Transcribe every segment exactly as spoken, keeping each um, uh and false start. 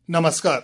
नमस्कार,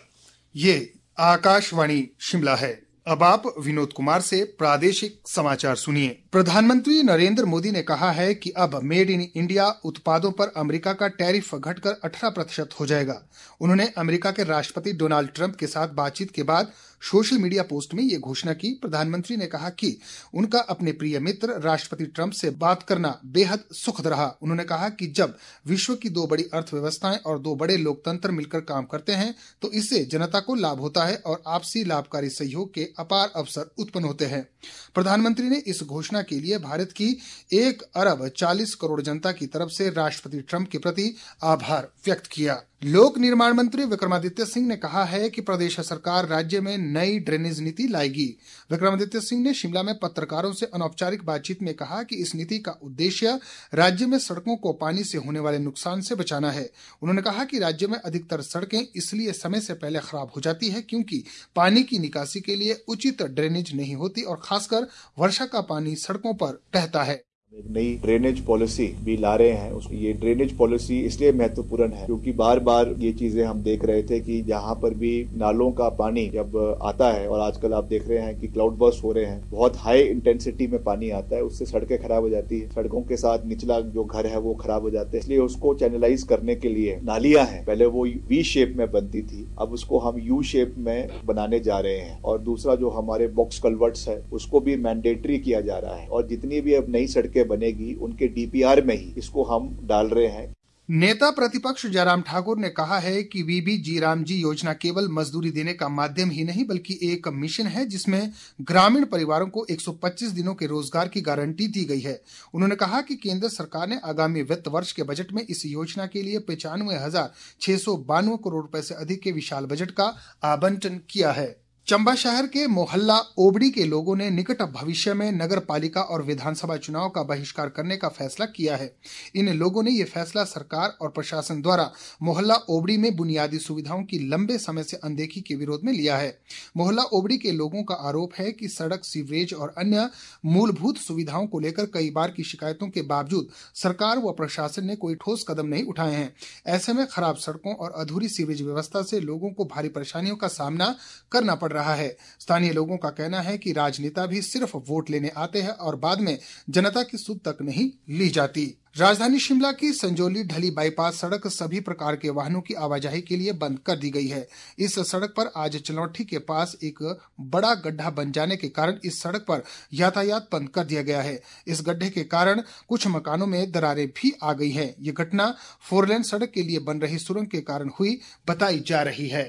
ये आकाशवाणी शिमला है। अब आप विनोद कुमार से प्रादेशिक समाचार सुनिए। प्रधानमंत्री नरेंद्र मोदी ने कहा है कि अब मेड इन इंडिया उत्पादों पर अमेरिका का टैरिफ घटकर अठारह प्रतिशत हो जाएगा। उन्होंने अमेरिका के राष्ट्रपति डोनाल्ड ट्रंप के साथ बातचीत के बाद सोशल मीडिया पोस्ट में ये घोषणा की। प्रधानमंत्री ने कहा कि उनका अपने प्रिय मित्र राष्ट्रपति ट्रंप से बात करना बेहद सुखद रहा। उन्होंने कहा कि जब विश्व की दो बड़ी अर्थव्यवस्थाएं और दो बड़े लोकतंत्र मिलकर काम करते हैं तो इससे जनता को लाभ होता है और आपसी लाभकारी सहयोग के अपार अवसर उत्पन्न होते हैं। प्रधानमंत्री ने इस घोषणा के लिए भारत की एक अरब चालीस करोड़ जनता की तरफ से राष्ट्रपति ट्रंप के प्रति आभार व्यक्त किया। लोक निर्माण मंत्री विक्रमादित्य सिंह ने कहा है कि प्रदेश सरकार राज्य में नई ड्रेनेज नीति लाएगी। विक्रमादित्य सिंह ने शिमला में पत्रकारों से अनौपचारिक बातचीत में कहा कि इस नीति का उद्देश्य राज्य में सड़कों को पानी से होने वाले नुकसान से बचाना है। उन्होंने कहा कि राज्य में अधिकतर सड़कें इसलिए समय से पहले खराब हो जाती है क्योंकि पानी की निकासी के लिए उचित ड्रेनेज नहीं होती और खासकर वर्षा का पानी सड़कों पर बहता है। एक नई ड्रेनेज पॉलिसी भी ला रहे हैं। ये ड्रेनेज पॉलिसी इसलिए महत्वपूर्ण है क्योंकि बार बार ये चीजें हम देख रहे थे कि जहाँ पर भी नालों का पानी जब आता है, और आजकल आप देख रहे हैं कि क्लाउड बर्स्ट हो रहे हैं, बहुत हाई इंटेंसिटी में पानी आता है, उससे सड़कें खराब हो जाती है, सड़कों के साथ निचला जो घर है वो खराब हो जाते हैं। इसलिए उसको चैनलाइज करने के लिए नालियां हैं, पहले वो वी शेप में बनती थी, अब उसको हम यू शेप में बनाने जा रहे हैं। और दूसरा जो हमारे बॉक्स कल्वर्ट्स है उसको भी मैंडेटरी किया जा रहा है और जितनी भी अब नई सड़कें बनेगी उनके डीपीआर में ही इसको हम डाल रहे हैं। नेता प्रतिपक्ष जयराम ठाकुर ने कहा है कि वीबी जी राम जी योजना केवल मजदूरी देने का माध्यम ही नहीं बल्कि एक मिशन है जिसमें ग्रामीण परिवारों को एक सौ पच्चीस दिनों के रोजगार की गारंटी दी गई है। उन्होंने कहा कि केंद्र सरकार ने आगामी वित्त वर्ष के बजट में इस योजना के लिए पचानवे हजार छह सौ बानवे करोड़ रुपए से अधिक के विशाल बजट का आवंटन किया है। चंबा शहर के मोहल्ला ओबड़ी के लोगों ने निकट भविष्य में नगर पालिका और विधानसभा चुनाव का बहिष्कार करने का फैसला किया है। इन लोगों ने ये फैसला सरकार और प्रशासन द्वारा मोहल्ला ओबड़ी में बुनियादी सुविधाओं की लंबे समय से अनदेखी के विरोध में लिया है। मोहल्ला ओबड़ी के लोगों का आरोप है कि सड़क, सीवरेज और अन्य मूलभूत सुविधाओं को लेकर कई बार की शिकायतों के बावजूद सरकार व प्रशासन ने कोई ठोस कदम नहीं उठाए हैं। ऐसे में खराब सड़कों और अधूरी सीवरेज व्यवस्था से लोगों को भारी परेशानियों का सामना करना पड़ रहा है। स्थानीय लोगों का कहना है कि राजनेता भी सिर्फ वोट लेने आते हैं और बाद में जनता की सुध तक नहीं ली जाती। राजधानी शिमला की संजौली ढली बाईपास सड़क सभी प्रकार के वाहनों की आवाजाही के लिए बंद कर दी गई है। इस सड़क पर आज चलौठी के पास एक बड़ा गड्ढा बन जाने के कारण इस सड़क पर यातायात बंद कर दिया गया है। इस गड्ढे के कारण कुछ मकानों में दरारें भी आ गई हैं। ये घटना फोरलेन सड़क के लिए बन रही सुरंग के कारण हुई बताई जा रही है।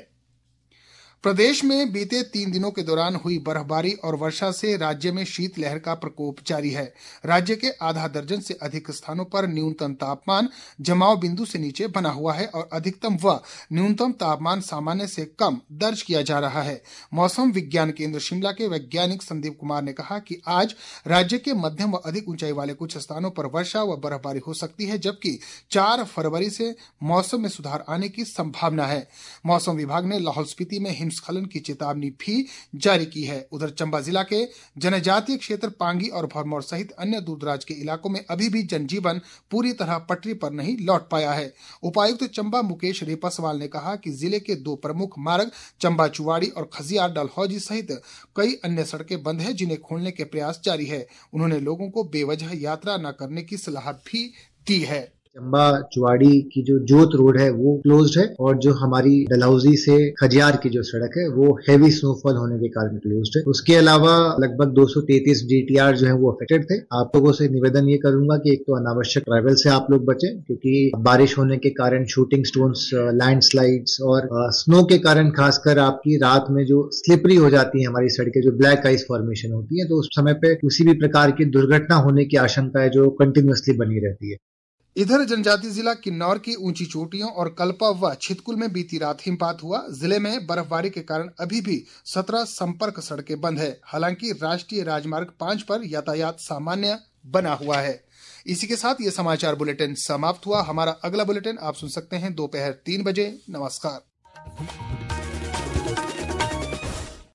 प्रदेश में बीते तीन दिनों के दौरान हुई बर्फबारी और वर्षा से राज्य में शीतलहर का प्रकोप जारी है। राज्य के आधा दर्जन से अधिक स्थानों पर न्यूनतम तापमान जमाव बिंदु से नीचे बना हुआ है और अधिकतम व न्यूनतम तापमान सामान्य से कम दर्ज किया जा रहा है। मौसम विज्ञान केंद्र शिमला के वैज्ञानिक संदीप कुमार ने कहा कि आज राज्य के मध्यम व अधिक ऊंचाई वाले कुछ स्थानों पर वर्षा व बर्फबारी हो सकती है, जबकि चार फरवरी से मौसम में सुधार आने की संभावना है। मौसम विभाग ने लाहौल स्पीति में हिमस्खलन की चेतावनी भी जारी की है। उधर चंबा जिला के जनजातीय क्षेत्र पांगी और भरमौर सहित अन्य दूरदराज के इलाकों में अभी भी जनजीवन पूरी तरह पटरी पर नहीं लौट पाया है। उपायुक्त चंबा मुकेश रेपसवाल ने कहा कि जिले के दो प्रमुख मार्ग चंबा चुवाड़ी और खजियार डलहौजी सहित कई अन्य सड़कें बंद है, जिन्हें खोलने के प्रयास जारी है। उन्होंने लोगों को बेवजह यात्रा न करने की सलाह भी दी है। चंबा चुवाड़ी की जो जोत रोड है वो क्लोज्ड है और जो हमारी डलहौजी से खजियार की जो सड़क है वो हेवी स्नोफॉल होने के कारण क्लोज्ड है। उसके अलावा लगभग दो सौ तैंतीस डीटीआर जो है वो अफेक्टेड थे। आप लोगों से निवेदन ये करूंगा कि एक तो अनावश्यक ट्रैवल से आप लोग बचें क्योंकि बारिश होने के कारण शूटिंग स्टोन्स, लैंडस्लाइड्स और स्नो के कारण खासकर आपकी रात में जो स्लिपरी हो जाती है हमारी सड़कें, जो ब्लैक आइस फॉर्मेशन होती है, तो उस समय पे किसी भी प्रकार की दुर्घटना होने की आशंका है जो कंटिन्यूअसली बनी रहती है। इधर जनजातीय जिला किन्नौर की ऊंची चोटियों और कल्पा व छितकुल में बीती रात हिमपात हुआ। जिले में बर्फबारी के कारण अभी भी सत्रह संपर्क सड़कें बंद है। हालांकि राष्ट्रीय राजमार्ग पांच पर यातायात सामान्य बना हुआ है। इसी के साथ ये समाचार बुलेटिन समाप्त हुआ। हमारा अगला बुलेटिन आप सुन सकते हैं दोपहर तीन बजे। नमस्कार।